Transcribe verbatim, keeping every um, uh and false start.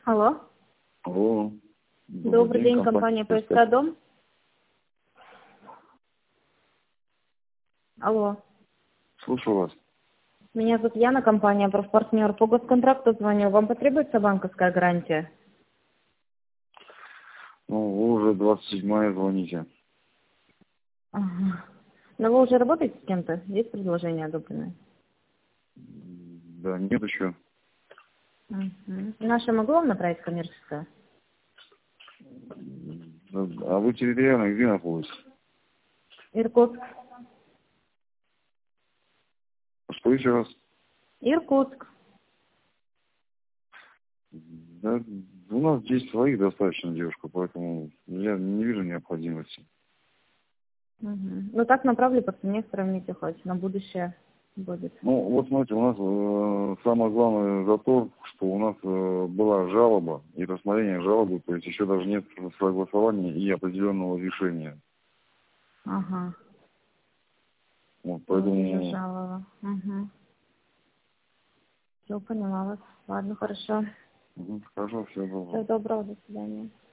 Алло. Алло. Добрый, Добрый день, день, компания компания ПСК Дом. Алло. Слушаю вас. Меня зовут Яна, компания профпартнер. По госконтракту звоню. Вам потребуется банковская гарантия? Ну, вы уже двадцать седьмая звоните. Ага. Но вы уже работаете с кем-то? Есть предложение одобренное? Да, нет еще. Угу. Наша могу вам направить коммерческое? А вы территориально где находитесь? Иркутск. Что еще раз? Иркутск. Да, у нас здесь своих достаточно, девушка, поэтому я не вижу необходимости. Угу. Ну так направлю по цене, сравните хоть. На будущее будет. Ну, вот смотрите, у нас э, самое главное за то, что у нас э, была жалоба и рассмотрение жалобы, то есть еще даже нет согласования и определенного решения. Ага. Вот, Вот уже поэтому... жалоба. Угу. Все, поняла вас. Ладно, хорошо. Мгм, хорошо, всего доброго. Всего доброго, до свидания.